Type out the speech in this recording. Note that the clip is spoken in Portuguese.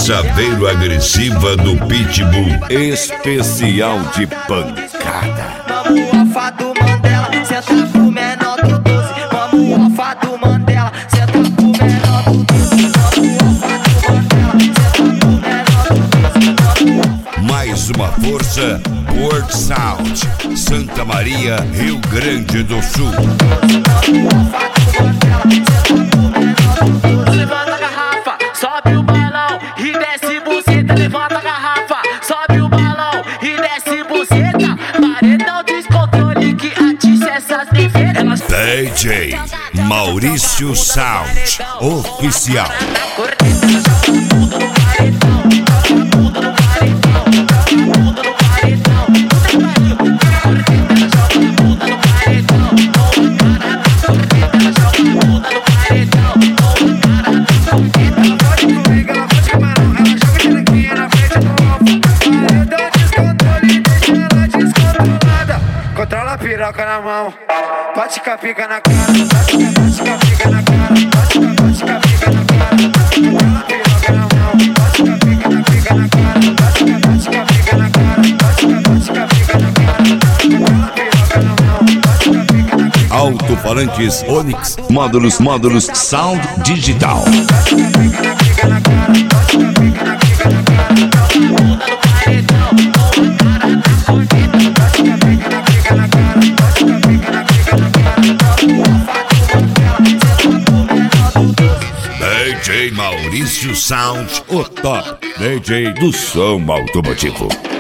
chaveiro agressiva do Pitbull. Especial de pancada. Vamos ao Fado Mandela, senta pro menor do 12. Vamos ao Fado Mandela, senta pro menor do 12. Vamos ao Fado Mandela, senta pro menor do 12. Mais uma força, World Sound, Santa Maria, Rio Grande do Sul. Levanta a garrafa, sobe o balão e desce buceta. Levanta a garrafa, sobe o balão e desce buceta. Paredão descontrole que atiça essas defesas. DJ Maurício Sound Oficial. Controla a piroca na mão, bate com a pica na cara, bate com a pica na cara, bate com a pica na cara. Controla a piroca na mão, bate com a pica na cara, bate com a pica na cara, bate com a pica na cara. Controla a piroca na mão, bate com a pica na cara. Alto-falantes Onix, módulos Sound Digital. Bate com a pica na cara, bate com a pica na cara. DJ Maurício Sound, o top DJ do som automotivo.